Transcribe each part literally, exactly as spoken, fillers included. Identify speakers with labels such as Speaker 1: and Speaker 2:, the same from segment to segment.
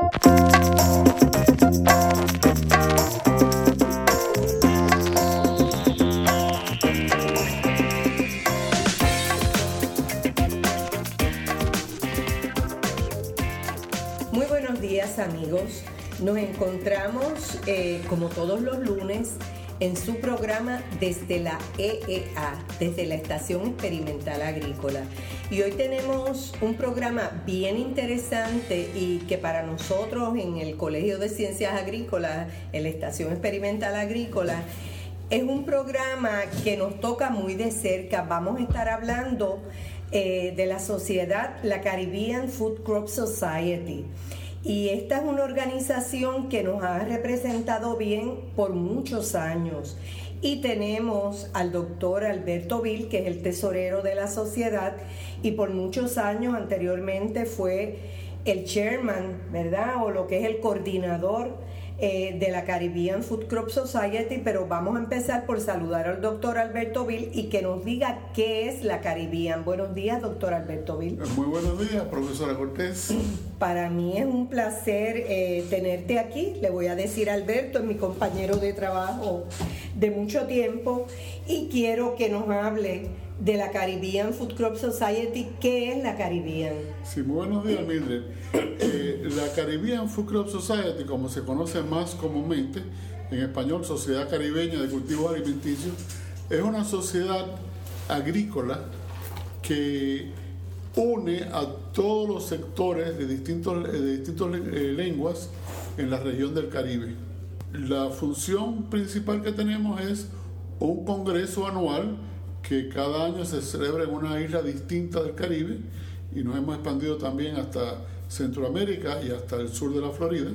Speaker 1: Muy buenos días, amigos. Nos encontramos eh, como todos los lunes en su programa desde la E E A, desde la Estación Experimental Agrícola. Y hoy tenemos un programa bien interesante y que para nosotros en el Colegio de Ciencias Agrícolas, en la Estación Experimental Agrícola, es un programa que nos toca muy de cerca. Vamos a estar hablando eh, de la sociedad, la Caribbean Food Crop Society. Y esta es una organización que nos ha representado bien por muchos años. Y tenemos al doctor Alberto Vil, que es el tesorero de la sociedad, y por muchos años anteriormente fue el chairman, ¿verdad? O lo que es el coordinador eh, de la Caribbean Food Crop Society. Pero vamos a empezar por saludar al doctor Alberto Vil y que nos diga qué es la Caribbean. Buenos días, doctor Alberto Vil.
Speaker 2: Muy buenos días, profesora Cortés.
Speaker 1: Para mí es un placer eh, tenerte aquí. Le voy a decir a Alberto, es mi compañero de trabajo de mucho tiempo, y quiero que nos hable de la Caribbean Food Crop Society. ¿Qué es la Caribbean?
Speaker 2: Sí, muy buenos días, Mildred. Eh, la Caribbean Food Crop Society, como se conoce más comúnmente, en español, Sociedad Caribeña de Cultivos Alimenticios, es una sociedad agrícola que une a todos los sectores de distintos, de distintas eh, lenguas en la región del Caribe. La función principal que tenemos es un congreso anual que cada año se celebra en una isla distinta del Caribe, y nos hemos expandido también hasta Centroamérica y hasta el sur de la Florida,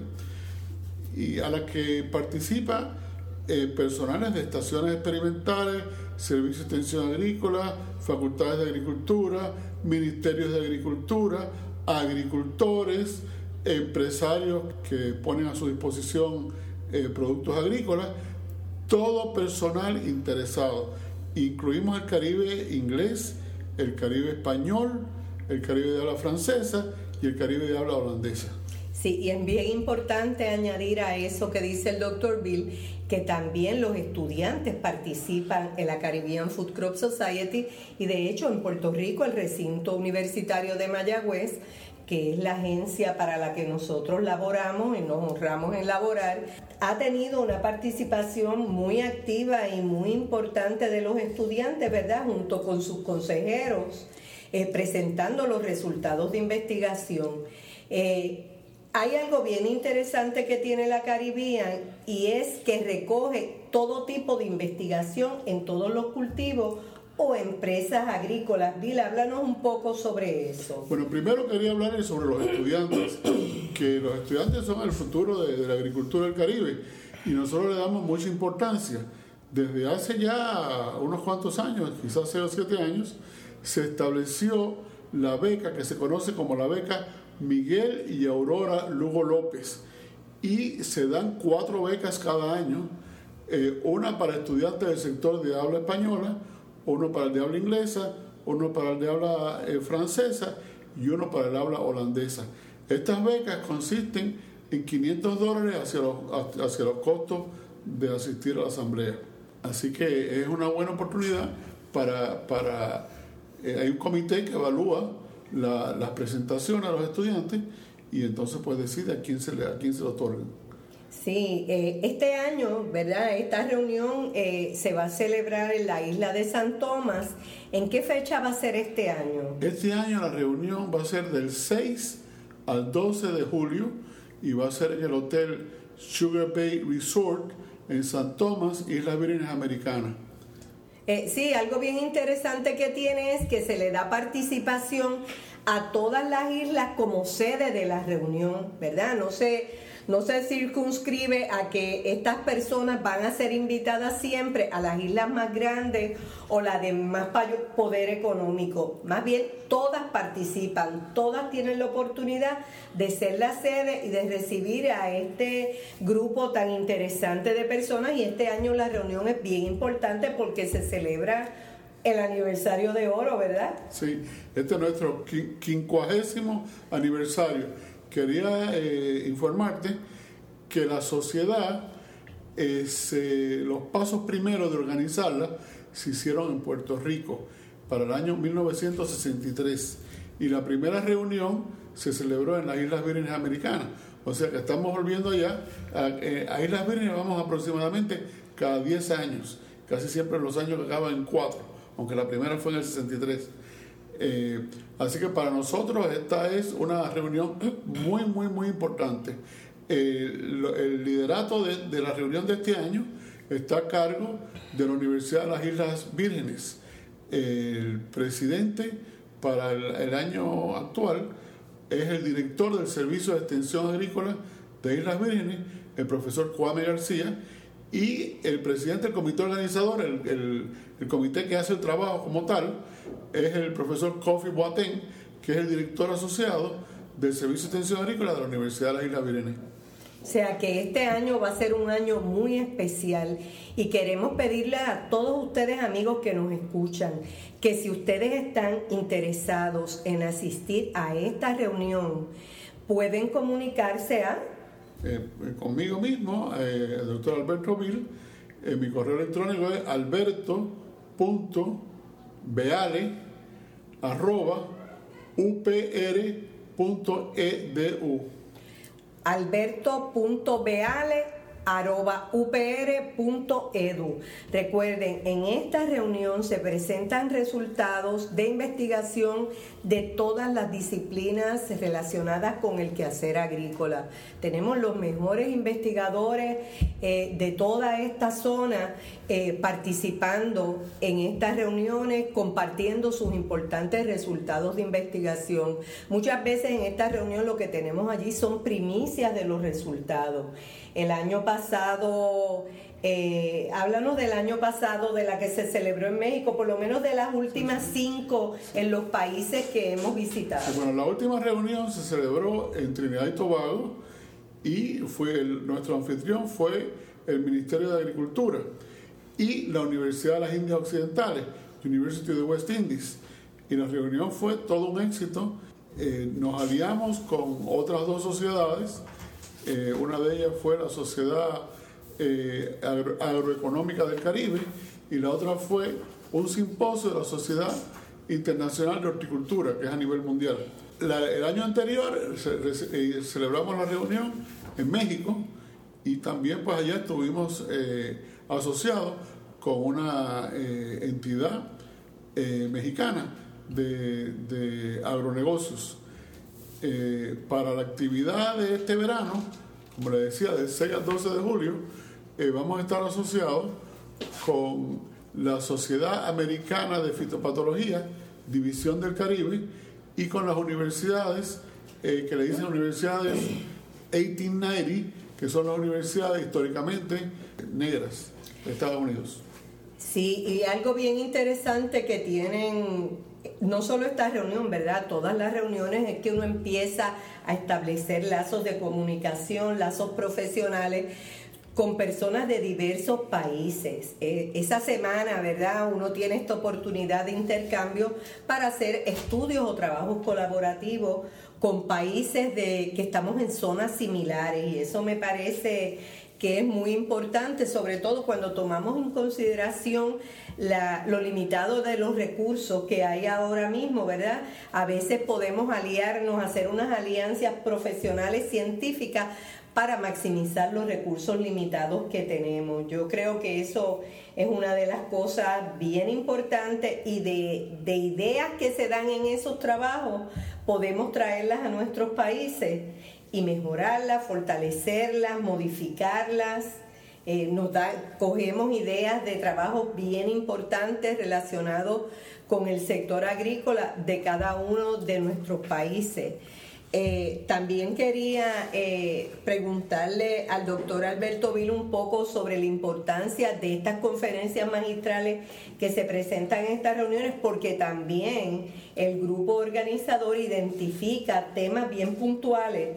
Speaker 2: y a la que participa eh, personales de estaciones experimentales, servicios de extensión agrícola, facultades de agricultura, ministerios de agricultura, agricultores, empresarios que ponen a su disposición eh, productos agrícolas, todo personal interesado. Incluimos el Caribe inglés, el Caribe español, el Caribe de habla francesa y el Caribe de habla holandesa.
Speaker 1: Sí, y es bien importante añadir a eso que dice el doctor Vil, que también los estudiantes participan en la Caribbean Food Crop Society, y de hecho en Puerto Rico el recinto universitario de Mayagüez, que es la agencia para la que nosotros laboramos y nos honramos en laborar, ha tenido una participación muy activa y muy importante de los estudiantes, ¿verdad? Junto con sus consejeros, eh, presentando los resultados de investigación. Eh, Hay algo bien interesante que tiene la Caribbean, y es que recoge todo tipo de investigación en todos los cultivos o empresas agrícolas. Vil, háblanos un poco sobre eso.
Speaker 2: Bueno, primero quería hablarles sobre los estudiantes, que los estudiantes son el futuro de, de la agricultura del Caribe, y nosotros le damos mucha importancia. Desde hace ya unos cuantos años, quizás seis o siete años, se estableció la beca que se conoce como la beca Miguel y Aurora Lugo López, y se dan cuatro becas cada año, eh, una para estudiantes del sector de habla española, uno para el de habla inglesa, uno para el de habla eh, francesa y uno para el habla holandesa. Estas becas consisten en quinientos dólares hacia los, hacia los costos de asistir a la asamblea. Así que es una buena oportunidad para... para eh, hay un comité que evalúa La, las presentaciones a los estudiantes, y entonces pues decide a quién se le, a quién se le otorga.
Speaker 1: Sí, eh, este año, ¿verdad? Esta reunión eh, se va a celebrar en la isla de San Tomás. ¿En qué fecha va a ser este año?
Speaker 2: Este año la reunión va a ser del seis al doce de julio, y va a ser en el hotel Sugar Bay Resort en San Tomás, Islas Vírgenes Americanas.
Speaker 1: Eh, sí, algo bien interesante que tiene es que se le da participación a todas las islas como sede de la reunión, ¿verdad? No se, no se circunscribe a que estas personas van a ser invitadas siempre a las islas más grandes o las de más poder económico. Más bien, todas participan, todas tienen la oportunidad de ser la sede y de recibir a este grupo tan interesante de personas. Y este año la reunión es bien importante porque se celebra el aniversario de oro, ¿verdad?
Speaker 2: Sí, este es nuestro quincuagésimo aniversario. quería eh, informarte que la sociedad, eh, se, los pasos primeros de organizarla se hicieron en Puerto Rico para el año mil novecientos sesenta y tres, y la primera reunión se celebró en las Islas Vírgenes Americanas. O sea que estamos volviendo ya a, eh, a Islas Vírgenes, vamos aproximadamente cada diez años, casi siempre los años que acaban en cuatro, aunque la primera fue en el sesenta y tres. Eh, así que para nosotros esta es una reunión muy, muy, muy importante. Eh, lo, el liderato de, de la reunión de este año está a cargo de la Universidad de las Islas Vírgenes. El presidente para el, el año actual es el director del Servicio de Extensión Agrícola de Islas Vírgenes, el profesor Kwame García, y el presidente del comité organizador, el, el, el comité que hace el trabajo como tal, es el profesor Kofi Boateng, que es el director asociado del Servicio de Extensión Agrícola de la Universidad de las Islas Vírgenes.
Speaker 1: O sea que este año va a ser un año muy especial y queremos pedirle a todos ustedes, amigos que nos escuchan, que si ustedes están interesados en asistir a esta reunión, pueden comunicarse a...
Speaker 2: Eh, conmigo mismo, eh, el doctor Alberto Vil. Eh, mi correo electrónico es alberto punto beale arroba u p r punto e d u.
Speaker 1: alberto punto beale arroba u p r punto e d u. Recuerden, en esta reunión se presentan resultados de investigación de todas las disciplinas relacionadas con el quehacer agrícola. Tenemos los mejores investigadores eh, de toda esta zona eh, participando en estas reuniones, compartiendo sus importantes resultados de investigación. Muchas veces en esta reunión lo que tenemos allí son primicias de los resultados. El año pasado, eh, háblanos del año pasado, de la que se celebró en México, por lo menos de las últimas cinco en los países que hemos visitado.
Speaker 2: Sí, bueno, la última reunión se celebró en Trinidad y Tobago y fue el, nuestro anfitrión fue el Ministerio de Agricultura y la Universidad de las Indias Occidentales, University of the West Indies. Y la reunión fue todo un éxito. Eh, nos aliamos con otras dos sociedades. Eh, una de ellas fue la Sociedad eh, Agro, Agroeconómica del Caribe y la otra fue un simposio de la Sociedad Internacional de Horticultura, que es a nivel mundial. La, el año anterior ce, eh, celebramos la reunión en México y también pues allá estuvimos eh, asociados con una eh, entidad eh, mexicana de, de agronegocios. Eh, para la actividad de este verano, como les decía, del seis al doce de julio, eh, vamos a estar asociados con la Sociedad Americana de Fitopatología, División del Caribe, y con las universidades eh, que le dicen universidades dieciocho noventa, que son las universidades históricamente negras de Estados Unidos.
Speaker 1: Sí, y algo bien interesante que tienen no solo esta reunión, ¿verdad? Todas las reuniones es que uno empieza a establecer lazos de comunicación, lazos profesionales con personas de diversos países. Eh, esa semana, ¿verdad? Uno tiene esta oportunidad de intercambio para hacer estudios o trabajos colaborativos con países de que estamos en zonas similares, y eso me parece que es muy importante, sobre todo cuando tomamos en consideración la, lo limitado de los recursos que hay ahora mismo, ¿verdad? A veces podemos aliarnos, hacer unas alianzas profesionales científicas para maximizar los recursos limitados que tenemos. Yo creo que eso es una de las cosas bien importantes, y de, de ideas que se dan en esos trabajos podemos traerlas a nuestros países y mejorarlas, fortalecerlas, modificarlas. Eh, nos da, cogemos ideas de trabajos bien importantes relacionados con el sector agrícola de cada uno de nuestros países. Eh, también quería eh, preguntarle al doctor Alberto Vil un poco sobre la importancia de estas conferencias magistrales que se presentan en estas reuniones, porque también el grupo organizador identifica temas bien puntuales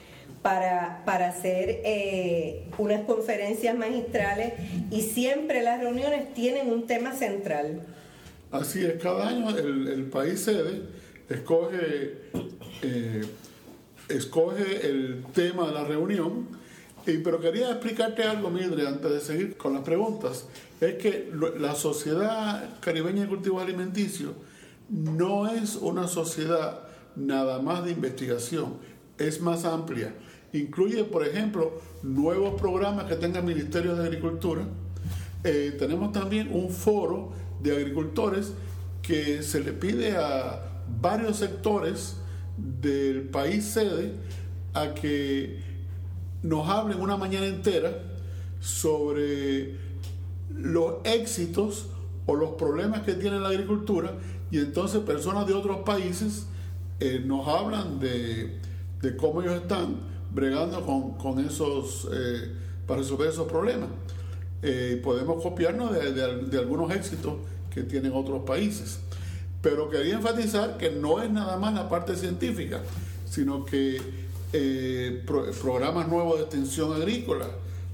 Speaker 1: para, para hacer eh, unas conferencias magistrales, y siempre las reuniones tienen un tema central.
Speaker 2: Así es, cada año el, el país sede escoge eh, escoge el tema de la reunión. Y, pero quería explicarte algo, Mildred, antes de seguir con las preguntas. Es que la Sociedad Caribeña de Cultivos Alimenticios no es una sociedad nada más de investigación, es más amplia. Incluye, por ejemplo, nuevos programas que tenga el Ministerio de Agricultura. Eh, tenemos también un foro de agricultores que se le pide a varios sectores del país sede a que nos hablen una mañana entera sobre los éxitos o los problemas que tiene la agricultura, y entonces personas de otros países eh, nos hablan de, de cómo ellos están bregando con, con esos eh, para resolver esos problemas. Eh, podemos copiarnos de, de, de algunos éxitos que tienen otros países, pero quería enfatizar que no es nada más la parte científica, sino que eh, pro, programas nuevos de extensión agrícola,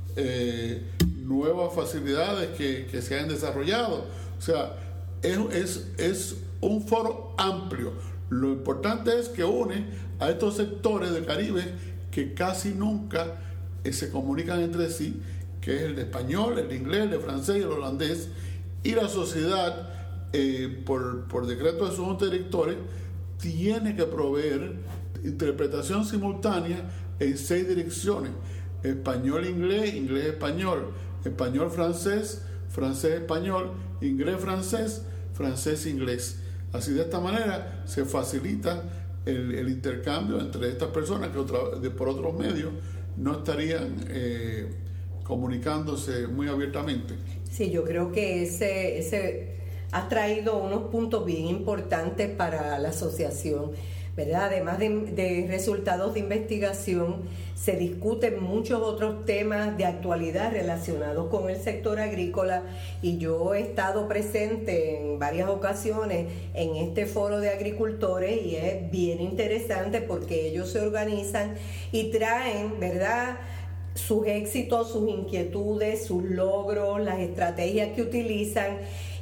Speaker 2: eh, nuevas facilidades que, que se han desarrollado. O sea, es, es, es un foro amplio. Lo importante es que une a estos sectores del Caribe que casi nunca eh, se comunican entre sí, que es el de español, el de inglés, el de francés y el holandés, y la sociedad, eh, por, por decreto de su junta de directores, tiene que proveer interpretación simultánea en seis direcciones: español-inglés, inglés-español, español-francés, francés-español, inglés-francés, francés-inglés. Así, de esta manera se facilita el, el intercambio entre estas personas que otra, de, por otros medios no estarían eh, comunicándose muy abiertamente.
Speaker 1: Sí, yo creo que ese, ese ha traído unos puntos bien importantes para la asociación, ¿verdad? Además de, de resultados de investigación, se discuten muchos otros temas de actualidad relacionados con el sector agrícola, y yo he estado presente en varias ocasiones en este foro de agricultores, y es bien interesante porque ellos se organizan y traen, ¿verdad?, sus éxitos, sus inquietudes, sus logros, las estrategias que utilizan,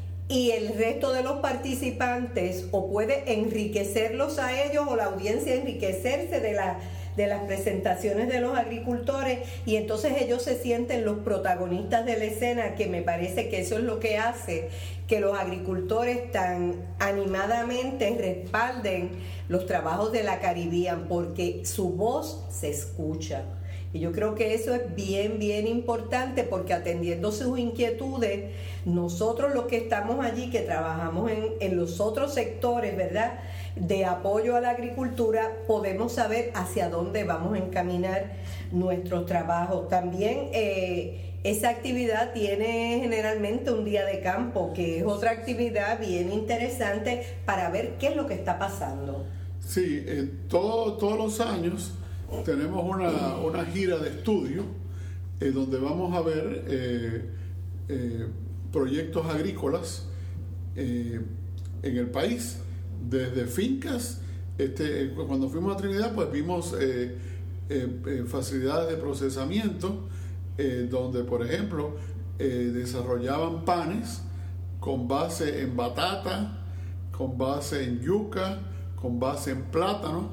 Speaker 1: y el resto de los participantes o puede enriquecerlos a ellos o la audiencia enriquecerse de, la, de las presentaciones de los agricultores, y entonces ellos se sienten los protagonistas de la escena, que me parece que eso es lo que hace que los agricultores tan animadamente respalden los trabajos de la Caribbean, porque su voz se escucha. Y yo creo que eso es bien, bien importante, porque atendiendo sus inquietudes, nosotros los que estamos allí, que trabajamos en, en los otros sectores, ¿verdad?, de apoyo a la agricultura, podemos saber hacia dónde vamos a encaminar nuestros trabajos. También eh, esa actividad tiene generalmente un día de campo, que es otra actividad bien interesante para ver qué es lo que está pasando.
Speaker 2: Sí, eh, todo, todos los años tenemos una, una gira de estudio eh, donde vamos a ver eh, eh, proyectos agrícolas eh, en el país, desde fincas. Este, cuando fuimos a Trinidad, pues vimos eh, eh, eh, facilidades de procesamiento eh, donde, por ejemplo, eh, desarrollaban panes con base en batata, con base en yuca, con base en plátano.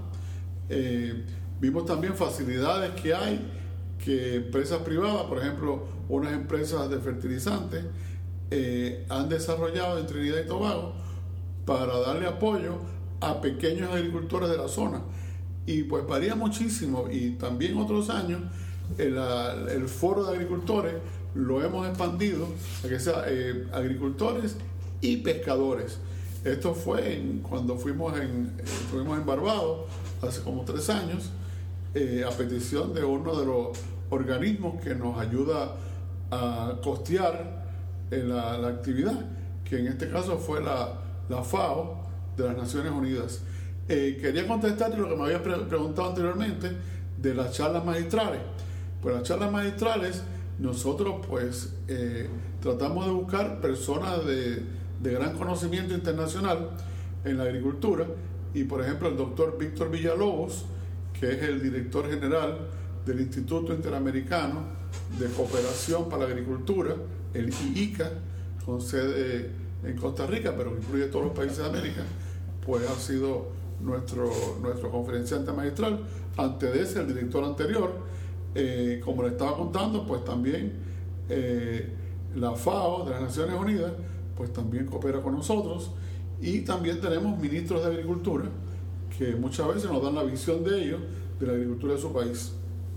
Speaker 2: Eh, Vimos también facilidades que hay, que empresas privadas, por ejemplo, unas empresas de fertilizantes, eh, han desarrollado en Trinidad y Tobago para darle apoyo a pequeños agricultores de la zona. Y pues varía muchísimo, y también otros años el, el foro de agricultores lo hemos expandido a que sea eh, agricultores y pescadores. Esto fue en, cuando fuimos en, estuvimos en Barbados hace como tres años, Eh, a petición de uno de los organismos que nos ayuda a costear eh, la, la actividad, que en este caso fue la, la FAO de las Naciones Unidas. Eh, quería contestarte lo que me había pre- preguntado anteriormente de las charlas magistrales. Pues las charlas magistrales, nosotros pues eh, tratamos de buscar personas de, de gran conocimiento internacional en la agricultura, y por ejemplo el doctor Víctor Villalobos, que es el director general del Instituto Interamericano de Cooperación para la Agricultura, el I I C A, con sede en Costa Rica, pero que incluye todos los países de América, pues ha sido nuestro, nuestro conferenciante magistral, antes de ese, el director anterior. Eh, como le estaba contando, pues también eh, la FAO de las Naciones Unidas, pues también coopera con nosotros, y también tenemos ministros de Agricultura que muchas veces nos dan la visión de ellos, de la agricultura de su país.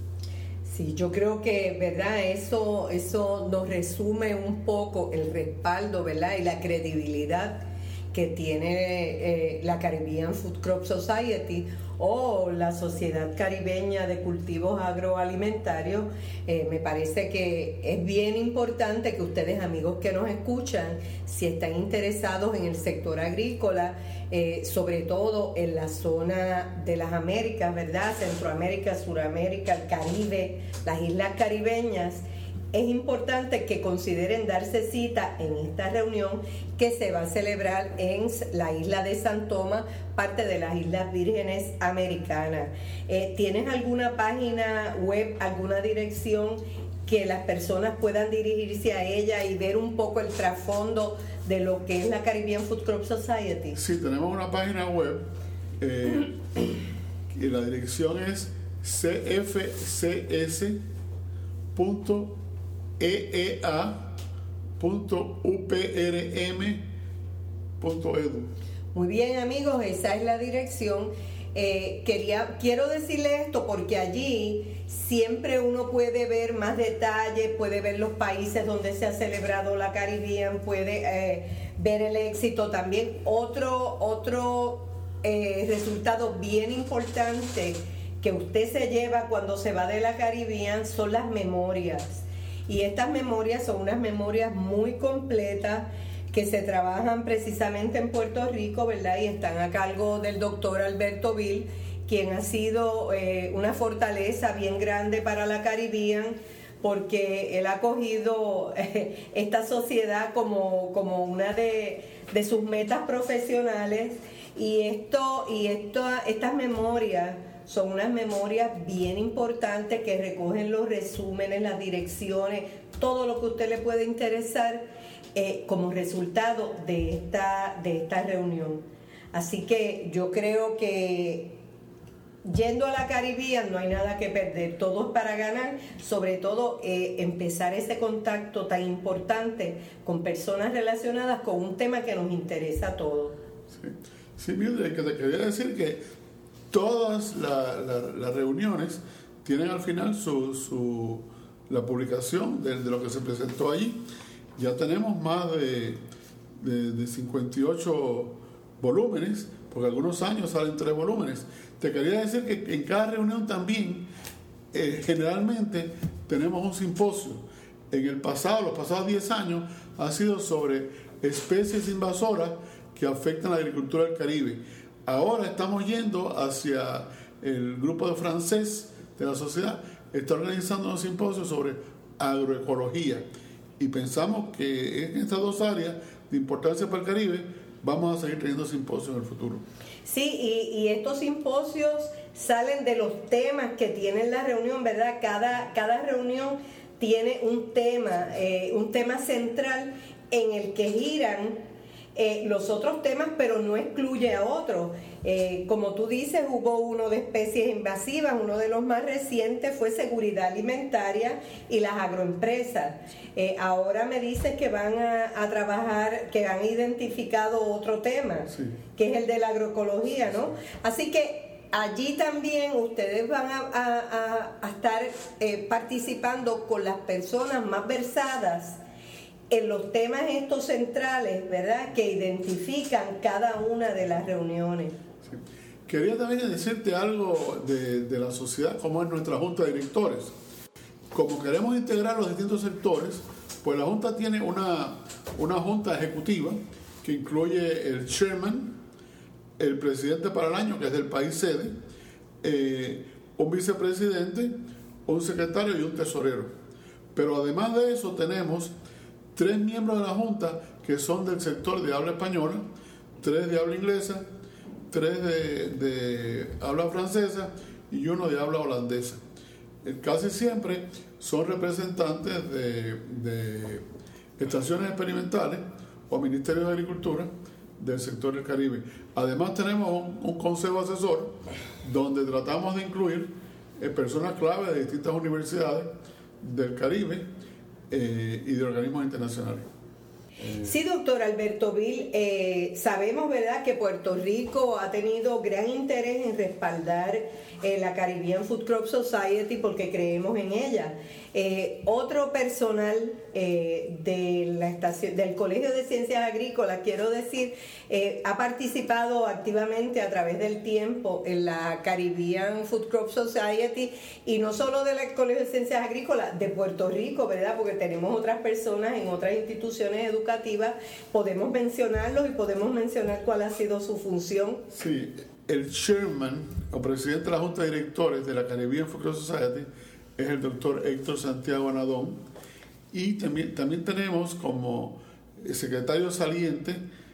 Speaker 1: Sí, yo creo que, ¿verdad? Eso, eso nos resume un poco el respaldo, ¿verdad? Y la credibilidad que tiene eh, la Caribbean Food Crop Society o la Sociedad Caribeña de Cultivos Agroalimentarios. Eh, me parece que es bien importante que ustedes, amigos que nos escuchan, si están interesados en el sector agrícola, eh, sobre todo en la zona de las Américas, ¿verdad? Centroamérica, Suramérica, el Caribe, las islas caribeñas, es importante que consideren darse cita en esta reunión que se va a celebrar en la isla de San Tomás, parte de las Islas Vírgenes Americanas. Eh, ¿Tienes alguna página web, alguna dirección que las personas puedan dirigirse a ella y ver un poco el trasfondo de lo que es la Caribbean Food Crop Society?
Speaker 2: Sí, tenemos una página web eh, y la dirección es c f c s punto e e a punto u p r m punto e d u.
Speaker 1: Muy bien, amigos, esa es la dirección. Eh, quería, quiero decirle esto porque allí siempre uno puede ver más detalles, puede ver los países donde se ha celebrado la Caribbean, puede eh, ver el éxito también. Otro, otro eh, resultado bien importante que usted se lleva cuando se va de la Caribbean son las memorias. Y estas memorias son unas memorias muy completas que se trabajan precisamente en Puerto Rico, ¿verdad? Y están a cargo del doctor Alberto Vil, quien ha sido eh, una fortaleza bien grande para la Caribbean, porque él ha cogido eh, esta sociedad como, como una de, de sus metas profesionales. Y, esto, y esto, estas memorias son unas memorias bien importantes que recogen los resúmenes, las direcciones, todo lo que a usted le puede interesar eh, como resultado de esta, de esta reunión. Así que yo creo que yendo a la Caribbean no hay nada que perder, todo es para ganar, sobre todo eh, empezar ese contacto tan importante con personas relacionadas con un tema que nos interesa a todos.
Speaker 2: Sí, sí, Mildred, que te quería decir que todas la, la, las reuniones tienen al final su, su, la publicación de, de lo que se presentó allí. Ya tenemos más de, de, de cincuenta y ocho volúmenes, porque algunos años salen tres volúmenes. Te quería decir que en cada reunión también, eh, generalmente, tenemos un simposio. En el pasado, los pasados diez años, ha sido sobre especies invasoras que afectan la agricultura del Caribe. Ahora estamos yendo hacia el grupo de francés de la sociedad, está organizando un simposio sobre agroecología y pensamos que en estas dos áreas de importancia para el Caribe vamos a seguir teniendo simposios en el futuro.
Speaker 1: Sí, y, y estos simposios salen de los temas que tiene la reunión, ¿verdad? Cada, cada reunión tiene un tema, eh, un tema central en el que giran Eh, los otros temas, pero no excluye a otros. Eh, como tú dices, hubo uno de especies invasivas, uno de los más recientes fue seguridad alimentaria y las agroempresas. Eh, ahora me dices que van a, a trabajar, que han identificado otro tema, sí, que es el de la agroecología, ¿no? Así que allí también ustedes van a, a, a estar eh, participando con las personas más versadas en los temas estos centrales, ¿verdad?, que identifican cada una de las reuniones.
Speaker 2: Sí. Quería también decirte algo de, de la sociedad, como es nuestra Junta de Directores. Como queremos integrar los distintos sectores, pues la Junta tiene una, una Junta Ejecutiva que incluye el Chairman, el Presidente para el año, que es del país sede, eh, un Vicepresidente, un Secretario y un Tesorero. Pero además de eso tenemos tres miembros de la Junta que son del sector de habla española, tres de habla inglesa, tres de, de habla francesa y uno de habla holandesa. Casi siempre son representantes de, de estaciones experimentales o ministerios de agricultura del sector del Caribe. Además tenemos un, un consejo asesor donde tratamos de incluir eh, personas clave de distintas universidades del Caribe eh, y de organismos internacionales.
Speaker 1: Sí, doctor Alberto Vil, eh, sabemos, ¿verdad?, que Puerto Rico ha tenido gran interés en respaldar eh, la Caribbean Food Crop Society porque creemos en ella. Eh, otro personal eh, de la estación, del Colegio de Ciencias Agrícolas, quiero decir, eh, ha participado activamente a través del tiempo en la Caribbean Food Crop Society, y no solo del Colegio de Ciencias Agrícolas, de Puerto Rico, ¿verdad?, porque tenemos otras personas en otras instituciones educativas. Podemos mencionarlos y podemos mencionar cuál ha sido su función.
Speaker 2: Sí, el chairman o presidente de la Junta de Directores de la Caribbean Food Crop Society es el doctor Héctor Santiago Anadón, y también, también tenemos como secretario saliente,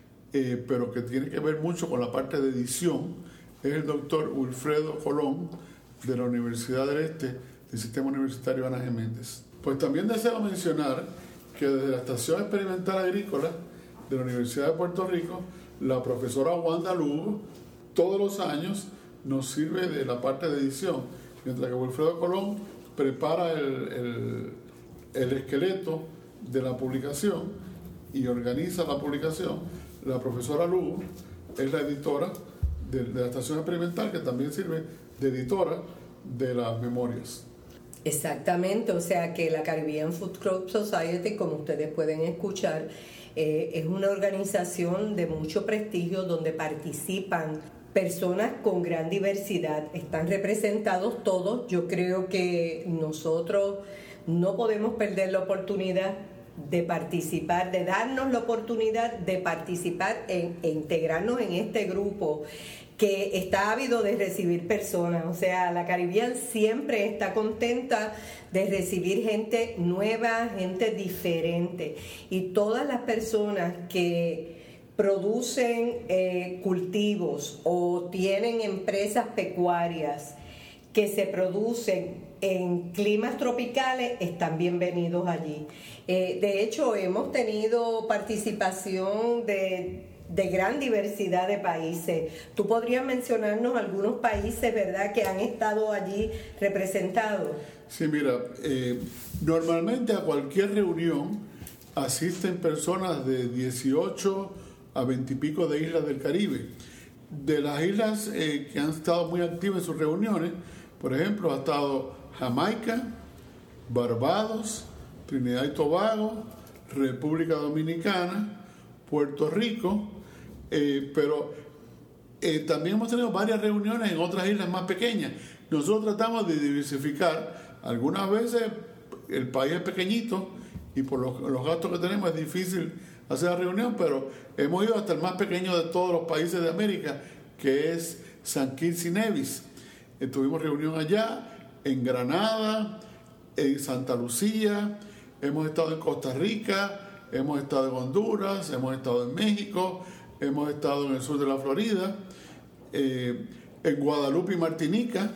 Speaker 2: eh, pero que tiene que ver mucho con la parte de edición, es el doctor Wilfredo Colón de la Universidad del Este del Sistema Universitario Ana Geméndez. Pues también deseo mencionar que desde la Estación Experimental Agrícola de la Universidad de Puerto Rico, la profesora Wanda Lugo todos los años nos sirve de la parte de edición, mientras que Wilfredo Colón prepara el, el, el esqueleto de la publicación y organiza la publicación. La profesora Lugo es la editora de, de la Estación Experimental, que también sirve de editora de las memorias.
Speaker 1: Exactamente, o sea que la Caribbean Food Crop Society, como ustedes pueden escuchar, eh, es una organización de mucho prestigio donde participan personas con gran diversidad. Están representados todos. Yo creo que nosotros no podemos perder la oportunidad de participar, de darnos la oportunidad de participar en, e integrarnos en este grupo que está ávido de recibir personas. O sea, la Caribbean siempre está contenta de recibir gente nueva, gente diferente, y todas las personas que producen eh, cultivos o tienen empresas pecuarias que se producen en climas tropicales están bienvenidos allí. Eh, de hecho, hemos tenido participación de, de gran diversidad de países. ¿Tú podrías mencionarnos algunos países, verdad, que han estado allí representados?
Speaker 2: Sí, mira, eh, normalmente a cualquier reunión asisten personas de dieciocho a veinte y pico de islas del Caribe. De las islas eh, que han estado muy activas en sus reuniones, por ejemplo, ha estado Jamaica, Barbados, Trinidad y Tobago, República Dominicana, Puerto Rico, eh, pero eh, también hemos tenido varias reuniones en otras islas más pequeñas. Nosotros tratamos de diversificar. Algunas veces el país es pequeñito y por los, los gastos que tenemos es difícil hacer la reunión, pero hemos ido hasta el más pequeño de todos los países de América, que es San Kitts y Nevis. Eh, tuvimos reunión allá, en Granada, en Santa Lucía, hemos estado en Costa Rica, hemos estado en Honduras, hemos estado en México, hemos estado en el sur de la Florida, eh, en Guadalupe y Martinica.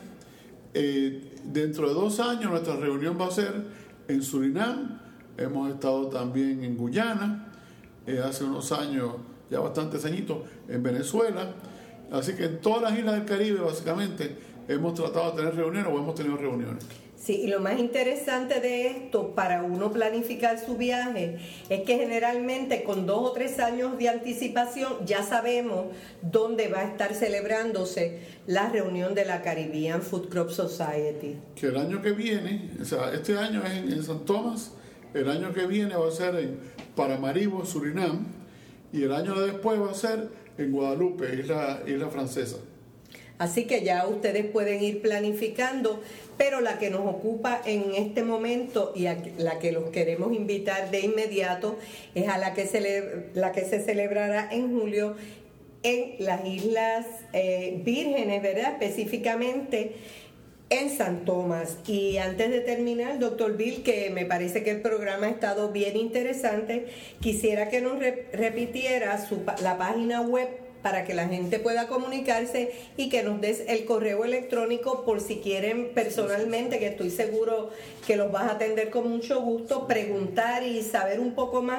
Speaker 2: Eh, dentro de dos años nuestra reunión va a ser en Surinam, hemos estado también en Guyana, eh, hace unos años, ya bastantes añitos, en Venezuela. Así que en todas las islas del Caribe básicamente hemos tratado de tener reuniones o hemos tenido reuniones.
Speaker 1: Sí, y lo más interesante de esto para uno planificar su viaje es que generalmente con dos o tres años de anticipación ya sabemos dónde va a estar celebrándose la reunión de la Caribbean Food Crop Society.
Speaker 2: Que el año que viene, o sea, este año es en, en San Tomás, el año que viene va a ser en Paramaribo, Surinam, y el año después va a ser en Guadalupe, isla, isla francesa.
Speaker 1: Así que ya ustedes pueden ir planificando, pero la que nos ocupa en este momento y a la que los queremos invitar de inmediato es a la que se, la que se celebrará en julio en las Islas eh, Vírgenes, ¿verdad? Específicamente en San Tomás. Y antes de terminar, doctor Vil, que me parece que el programa ha estado bien interesante, quisiera que nos re- repitiera su, la página web para que la gente pueda comunicarse y que nos des el correo electrónico por si quieren personalmente, que estoy seguro que los vas a atender con mucho gusto, preguntar y saber un poco más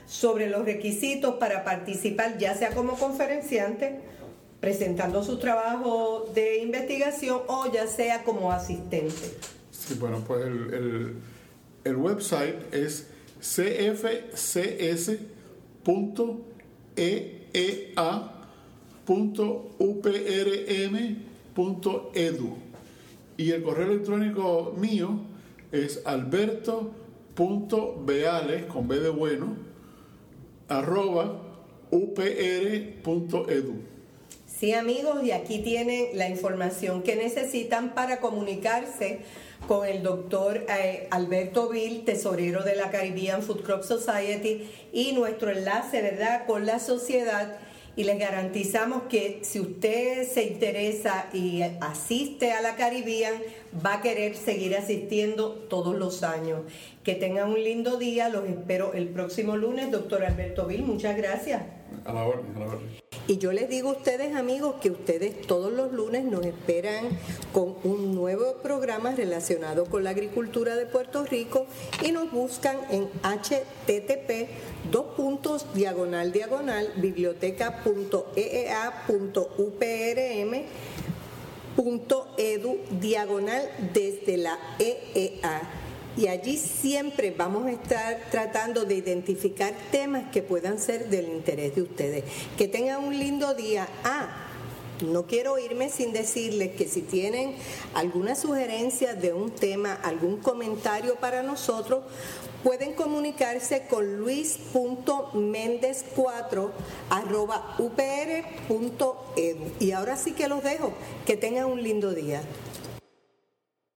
Speaker 1: sobre los requisitos para participar, ya sea como conferenciante, presentando su trabajo de investigación o ya sea como asistente.
Speaker 2: Sí, bueno, pues el, el, el website es c f c s punto e e a punto u p r m punto e d u y el correo electrónico mío es alberto punto beales con b de bueno arroba u p r punto e d u.
Speaker 1: Sí, amigos, y aquí tienen la información que necesitan para comunicarse con el doctor eh, Alberto Vil, tesorero de la Caribbean Food Crop Society, y nuestro enlace, ¿verdad?, con la sociedad. Y les garantizamos que si usted se interesa y asiste a la Caribbean, va a querer seguir asistiendo todos los años. Que tengan un lindo día, los espero el próximo lunes. Doctor Alberto Vil, muchas gracias.
Speaker 2: A la orden, a la orden.
Speaker 1: Y yo les digo a ustedes, amigos, que ustedes todos los lunes nos esperan con un nuevo programa relacionado con la agricultura de Puerto Rico y nos buscan en h t t p dos puntos diagonal diagonal biblioteca punto e e a punto u p r m punto e d u diagonal desde la E E A. Y allí siempre vamos a estar tratando de identificar temas que puedan ser del interés de ustedes. Que tengan un lindo día. Ah, no quiero irme sin decirles que si tienen alguna sugerencia de un tema, algún comentario para nosotros, pueden comunicarse con luis punto méndez cuatro arroba u p r punto e d u. Y ahora sí que los dejo. Que tengan un lindo día.